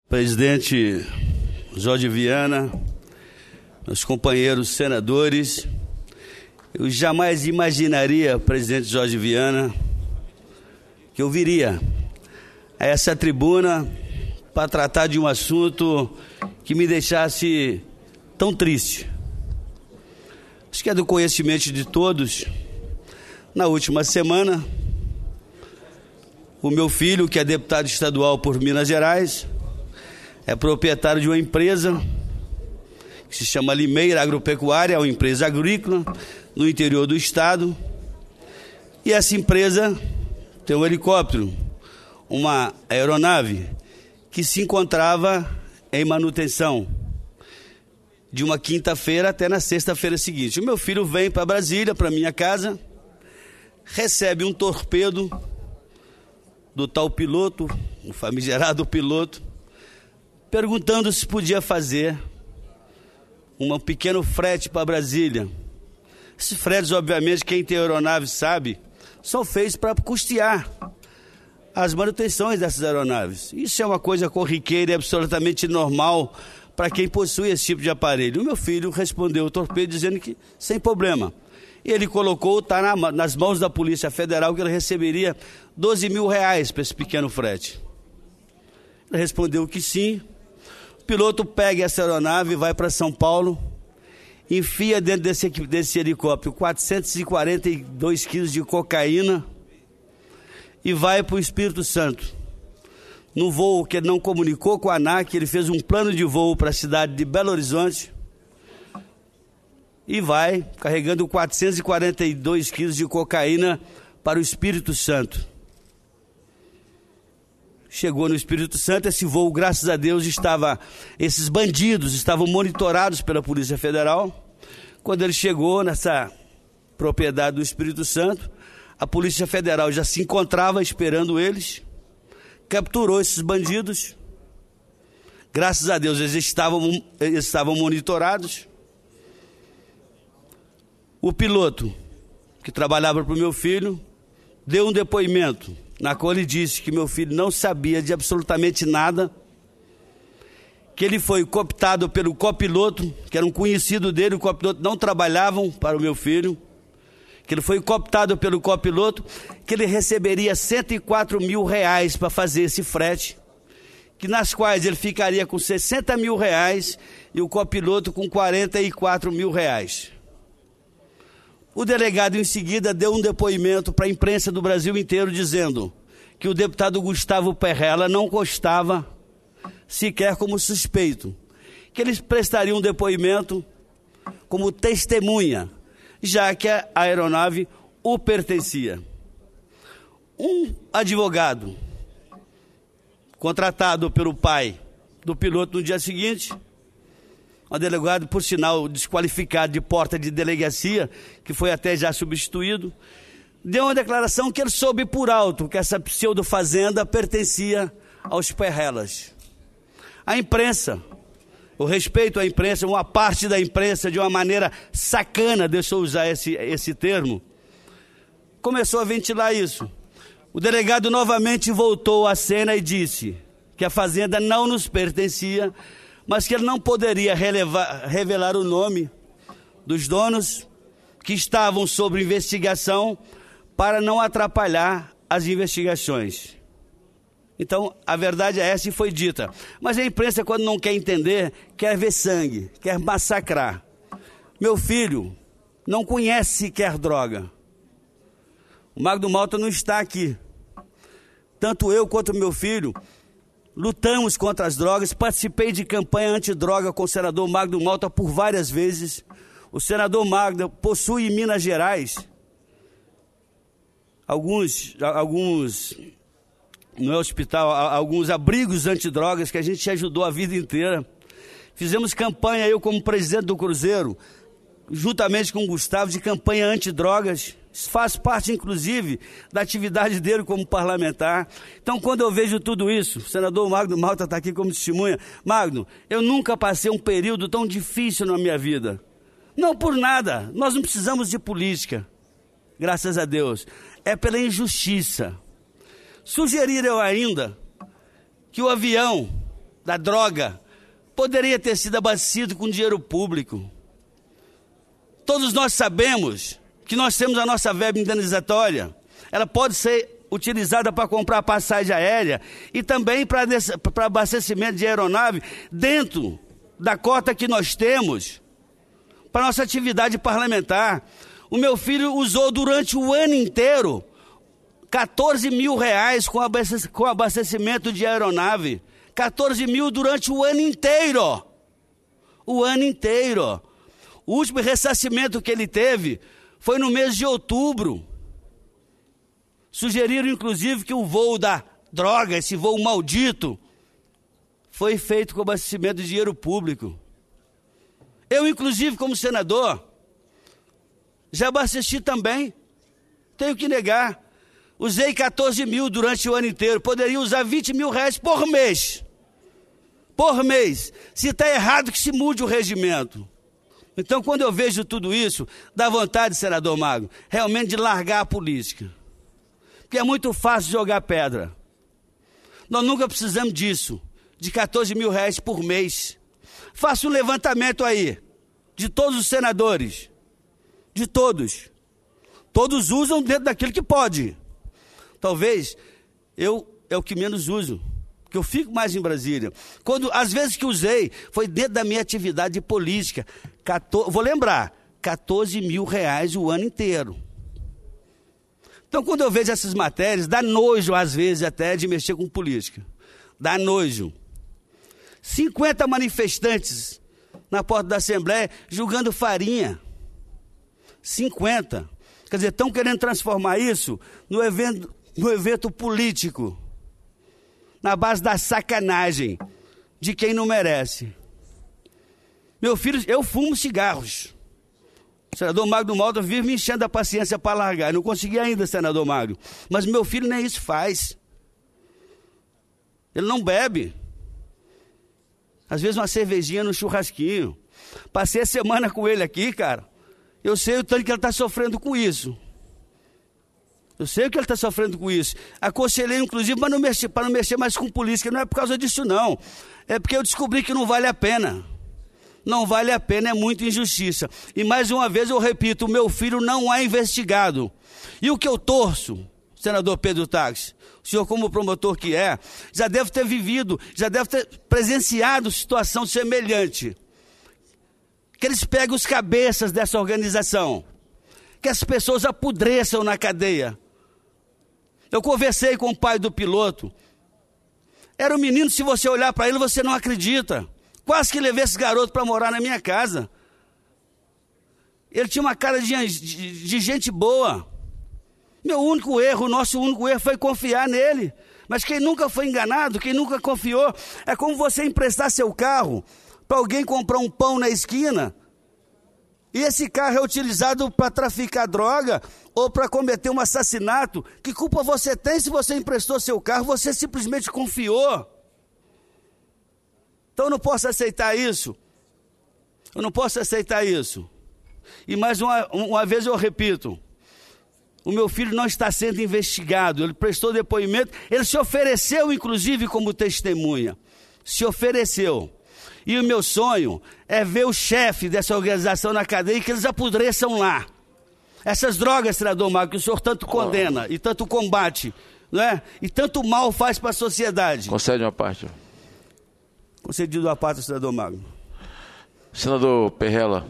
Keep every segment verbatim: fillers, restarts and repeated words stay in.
Presidente Jorge Viana, meus companheiros senadores, eu jamais imaginaria, presidente Jorge Viana, que eu viria a essa tribuna para tratar de um assunto que me deixasse tão triste. Acho que é do conhecimento de todos. Na última semana, o meu filho, que é deputado estadual por Minas Gerais, é proprietário de uma empresa que se chama Limeira Agropecuária, é uma empresa agrícola no interior do estado. E essa empresa tem um helicóptero, uma aeronave, que se encontrava em manutenção de uma quinta-feira até na sexta-feira seguinte. O meu filho vem para Brasília, para minha casa, recebe um torpedo do tal piloto, o famigerado piloto, perguntando se podia fazer um pequeno frete para Brasília. Esses fretes, obviamente, quem tem aeronave sabe, são feitos para custear as manutenções dessas aeronaves. Isso é uma coisa corriqueira e absolutamente normal para quem possui esse tipo de aparelho. O meu filho respondeu o torpedo dizendo que sem problema. E ele colocou, está na, nas mãos da Polícia Federal, que ele receberia doze mil reais para esse pequeno frete. Ele respondeu que sim. O piloto pega essa aeronave, vai para São Paulo, enfia dentro desse, desse helicóptero quatrocentos e quarenta e dois quilos de cocaína e vai para o Espírito Santo. No voo que ele não comunicou com a ANAC, ele fez um plano de voo para a cidade de Belo Horizonte e vai carregando quatrocentos e quarenta e dois quilos de cocaína para o Espírito Santo. Chegou no Espírito Santo, esse voo, graças a Deus, estava, esses bandidos estavam monitorados pela Polícia Federal. Quando ele chegou nessa propriedade do Espírito Santo, a Polícia Federal já se encontrava esperando eles, capturou esses bandidos. Graças a Deus, eles estavam, eles estavam monitorados. O piloto, que trabalhava para o meu filho, deu um depoimento na qual ele disse que meu filho não sabia de absolutamente nada, que ele foi cooptado pelo copiloto, que era um conhecido dele, o copiloto não trabalhavam para o meu filho, que ele foi cooptado pelo copiloto, que ele receberia cento e quatro mil reais para fazer esse frete, que nas quais ele ficaria com sessenta mil reais e o copiloto com quarenta e quatro mil reais. O delegado, em seguida, deu um depoimento para a imprensa do Brasil inteiro, dizendo que o deputado Gustavo Perrella não constava sequer como suspeito, que eles prestariam um depoimento como testemunha, já que a aeronave o pertencia. Um advogado, contratado pelo pai do piloto no dia seguinte, um delegado, por sinal, desqualificado de porta de delegacia, que foi até já substituído, deu uma declaração que ele soube por alto que essa pseudo-fazenda pertencia aos Perrellas. A imprensa, o respeito à imprensa, uma parte da imprensa, de uma maneira sacana, deixa eu usar esse, esse termo, começou a ventilar isso. O delegado novamente voltou à cena e disse que a fazenda não nos pertencia, mas que ele não poderia relevar, revelar o nome dos donos que estavam sob investigação para não atrapalhar as investigações. Então, a verdade é essa e foi dita. Mas a imprensa, quando não quer entender, quer ver sangue, quer massacrar. Meu filho não conhece sequer droga. O Magno Malta não está aqui. Tanto eu quanto meu filho lutamos contra as drogas, participei de campanha antidroga com o senador Magno Malta por várias vezes. O senador Magno possui em Minas Gerais alguns, alguns, no hospital, alguns abrigos antidrogas que a gente ajudou a vida inteira. Fizemos campanha, eu como presidente do Cruzeiro, juntamente com o Gustavo, de campanha antidrogas. Isso faz parte, inclusive, da atividade dele como parlamentar. Então, quando eu vejo tudo isso, o senador Magno Malta está aqui como testemunha. Magno, eu nunca passei um período tão difícil na minha vida. Não por nada, nós não precisamos de política, graças a Deus. É pela injustiça. Sugeriram ainda que o avião da droga poderia ter sido abastecido com dinheiro público. Todos nós sabemos que nós temos a nossa verba indenizatória. Ela pode ser utilizada para comprar passagem aérea e também para abastecimento de aeronave dentro da cota que nós temos para nossa atividade parlamentar. O meu filho usou durante o ano inteiro quatorze mil reais com abastecimento de aeronave. quatorze mil durante o ano inteiro. O ano inteiro. O último ressarcimento que ele teve foi no mês de outubro. Sugeriram, inclusive, que o voo da droga, esse voo maldito, foi feito com abastecimento de dinheiro público. Eu, inclusive, como senador, já abasteci também. Tenho que negar. Usei quatorze mil durante o ano inteiro. Poderia usar vinte mil reais por mês. Por mês. Se está errado, que se mude o regimento. Então, quando eu vejo tudo isso, dá vontade, senador Magno, realmente de largar a política. Porque é muito fácil jogar pedra. Nós nunca precisamos disso, de quatorze mil reais por mês. Faça um levantamento aí, de todos os senadores. De todos. Todos usam dentro daquilo que pode. Talvez eu é o que menos uso, porque eu fico mais em Brasília. Quando, às vezes que usei, foi dentro da minha atividade política. quatorze, vou lembrar, quatorze mil reais o ano inteiro. Então, quando eu vejo essas matérias, dá nojo, às vezes, até de mexer com política. Dá nojo. cinquenta manifestantes na porta da Assembleia julgando farinha. cinquenta. Quer dizer, estão querendo transformar isso no evento, no evento político, na base da sacanagem de quem não merece. Meu filho, eu fumo cigarros. O senador Magno Malta vive me enchendo a paciência para largar. Eu não consegui ainda, senador Magno. Mas meu filho nem isso faz. Ele não bebe. Às vezes uma cervejinha no churrasquinho. Passei a semana com ele aqui, cara. Eu sei o tanto que ele está sofrendo com isso. Eu sei o que ele está sofrendo com isso. Aconselhei, inclusive, para não mexer, para não mexer mais com política. Não é por causa disso, não. É porque eu descobri que não vale a pena. Não vale a pena, é muita injustiça. E mais uma vez eu repito, o meu filho não é investigado. E o que eu torço, senador Pedro Táxi, o senhor como promotor que é, já deve ter vivido, já deve ter presenciado situação semelhante. Que eles peguem os cabeças dessa organização. Que as pessoas apodreçam na cadeia. Eu conversei com o pai do piloto. Era um menino, se você olhar para ele, você não acredita. Quase que levei esse garoto para morar na minha casa. Ele tinha uma cara de, de, de gente boa. Meu único erro, o nosso único erro foi confiar nele. Mas quem nunca foi enganado, quem nunca confiou, é como você emprestar seu carro para alguém comprar um pão na esquina. E esse carro é utilizado para traficar droga ou para cometer um assassinato. Que culpa você tem se você emprestou seu carro? Você simplesmente confiou. Então eu não posso aceitar isso. Eu não posso aceitar isso. E mais uma, uma vez eu repito. O meu filho não está sendo investigado. Ele prestou depoimento. Ele se ofereceu, inclusive, como testemunha. Se ofereceu. E o meu sonho é ver o chefe dessa organização na cadeia e que eles apodreçam lá. Essas drogas, senador Magno, que o senhor tanto condena e tanto combate, não é? E tanto mal faz para a sociedade. Concede uma parte. Concedido a parte, senador Magno. Senador Perrella,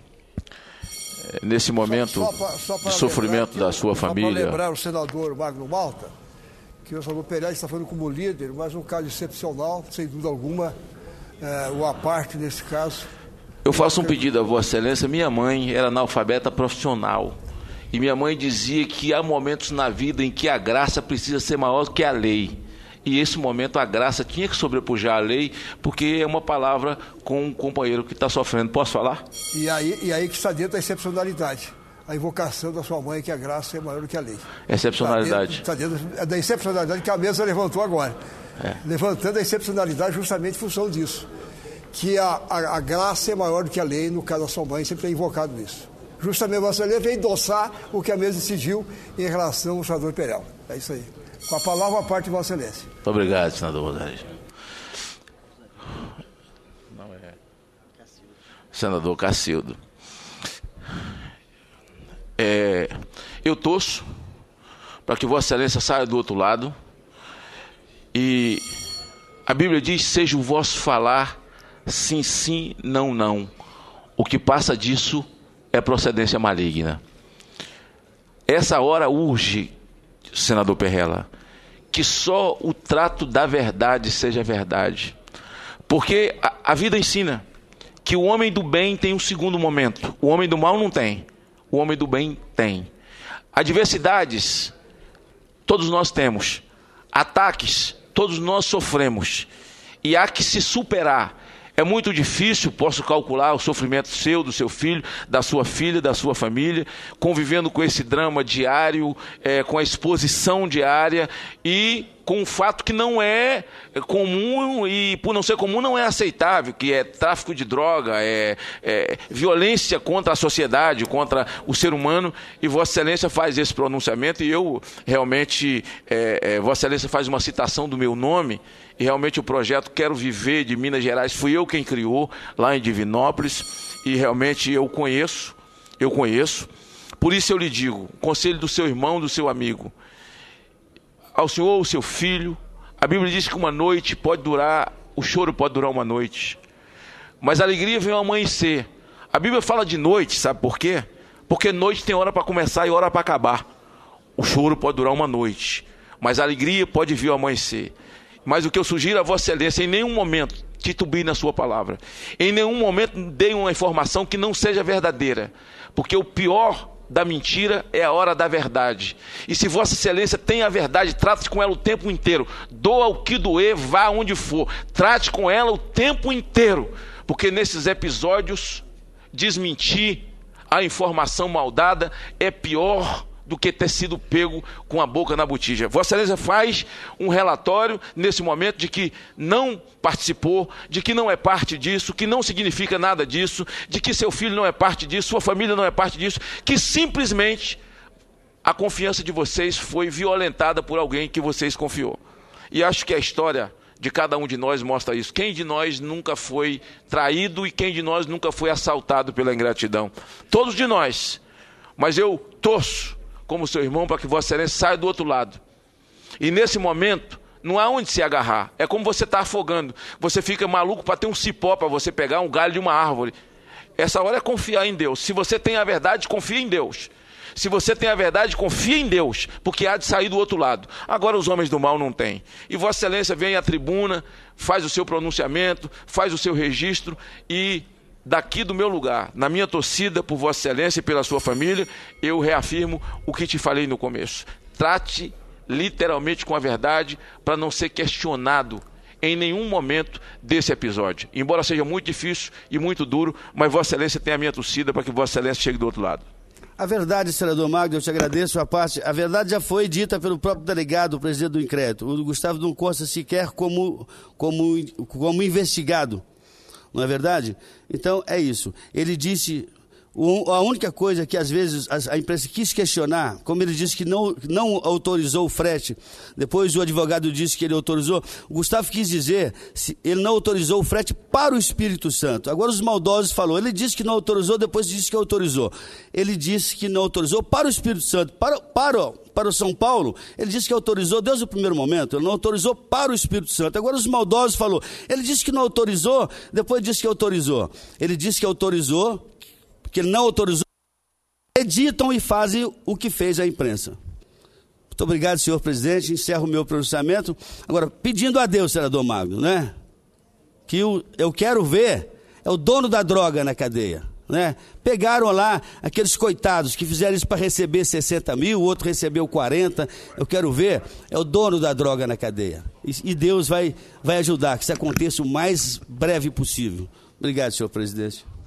nesse momento só, só pra, só de sofrimento da sua só família... Para lembrar o senador Magno Malta, que o senador Perrella está falando como líder, mas um caso excepcional, sem dúvida alguma, é, o à parte nesse caso. Eu faço um pedido a Vossa Excelência. Minha mãe era analfabeta profissional. E minha mãe dizia que há momentos na vida em que a graça precisa ser maior do que a lei. E esse momento a graça tinha que sobrepujar a lei, porque é uma palavra com um companheiro que está sofrendo. Posso falar? E aí, e aí que está dentro da excepcionalidade. A invocação da sua mãe que a graça é maior do que a lei. Excepcionalidade. Está dentro, está dentro da excepcionalidade que a mesa levantou agora. É. Levantando a excepcionalidade justamente em função disso. Que a, a, a graça é maior do que a lei, no caso da sua mãe, sempre é invocado isso. Justamente Vossa Excelência veio endossar o que a mesa decidiu em relação ao senador Perrella. É isso aí. Com a palavra a parte de Vossa Excelência. Muito obrigado, senador Rosário. não é. Senador Cacildo. É, eu torço para que Vossa Excelência saia do outro lado. E a Bíblia diz: seja o vosso falar sim, sim, não, não. O que passa disso é procedência maligna. Essa hora urge, senador Perrella, que só o trato da verdade seja verdade. Porque a, a vida ensina que o homem do bem tem um segundo momento. O homem do mal não tem. O homem do bem tem. Adversidades, todos nós temos. Ataques, todos nós sofremos. E há que se superar. É muito difícil, posso calcular o sofrimento seu, do seu filho, da sua filha, da sua família, convivendo com esse drama diário, é, com a exposição diária e com um fato que não é comum e, por não ser comum, não é aceitável, que é tráfico de droga, é, é violência contra a sociedade, contra o ser humano, e Vossa Excelência faz esse pronunciamento, e eu realmente, é, é, Vossa Excelência faz uma citação do meu nome, e realmente o projeto Quero Viver de Minas Gerais, fui eu quem criou, lá em Divinópolis, e realmente eu conheço, eu conheço, por isso eu lhe digo, conselho do seu irmão, do seu amigo, ao senhor, o seu filho, a Bíblia diz que uma noite pode durar, o choro pode durar uma noite, mas a alegria vem ao amanhecer. A Bíblia fala de noite, sabe por quê? Porque noite tem hora para começar e hora para acabar. O choro pode durar uma noite, mas a alegria pode vir ao amanhecer. Mas o que eu sugiro a Vossa Excelência, em nenhum momento titubie na sua palavra, em nenhum momento dê uma informação que não seja verdadeira, porque o pior da mentira é a hora da verdade. E se Vossa Excelência tem a verdade, trate com ela o tempo inteiro. Doa o que doer, vá onde for. Trate com ela o tempo inteiro. Porque nesses episódios, desmentir a informação mal dada é pior do que ter sido pego com a boca na botija. Vossa Excelência faz um relatório nesse momento de que não participou, de que não é parte disso, que não significa nada disso, de que seu filho não é parte disso, sua família não é parte disso, que simplesmente a confiança de vocês foi violentada por alguém que vocês confiou. E acho que a história de cada um de nós mostra isso. Quem de nós nunca foi traído e quem de nós nunca foi assaltado pela ingratidão? Todos de nós. Mas eu torço como seu irmão, para que Vossa Excelência saia do outro lado. E nesse momento, não há onde se agarrar. É como você está afogando. Você fica maluco para ter um cipó, para você pegar um galho de uma árvore. Essa hora é confiar em Deus. Se você tem a verdade, confia em Deus. Se você tem a verdade, confia em Deus, porque há de sair do outro lado. Agora os homens do mal não têm. E Vossa Excelência vem à tribuna, faz o seu pronunciamento, faz o seu registro e daqui do meu lugar, na minha torcida por Vossa Excelência e pela sua família, eu reafirmo o que te falei no começo. Trate literalmente com a verdade para não ser questionado em nenhum momento desse episódio. Embora seja muito difícil e muito duro, mas Vossa Excelência tem a minha torcida para que Vossa Excelência chegue do outro lado. A verdade, senador Magno, eu te agradeço a parte, a verdade já foi dita pelo próprio delegado, o presidente do inquérito. O Gustavo não consta sequer como, como, como investigado. Não é verdade? Então, é isso. Ele disse, a única coisa que às vezes a imprensa quis questionar, como ele disse que não, não autorizou o frete, depois o advogado disse que ele autorizou, o Gustavo quis dizer, se ele não autorizou o frete para o Espírito Santo. Agora os maldosos falou, ele disse que não autorizou, depois disse que autorizou. Ele disse que não autorizou para o Espírito Santo, para, para, para o São Paulo, ele disse que autorizou desde o primeiro momento, ele não autorizou para o Espírito Santo. Agora os maldosos falou, ele disse que não autorizou, depois disse que autorizou. Ele disse que autorizou, que ele não autorizou, editam e fazem o que fez a imprensa. Muito obrigado, senhor presidente, encerro o meu pronunciamento. Agora, pedindo a Deus, senador Magno, né, que eu, eu quero ver, é o dono da droga na cadeia, né, pegaram lá aqueles coitados que fizeram isso para receber sessenta mil, o outro recebeu quarenta, eu quero ver, é o dono da droga na cadeia, e, e Deus vai, vai ajudar que isso aconteça o mais breve possível. Obrigado, senhor presidente.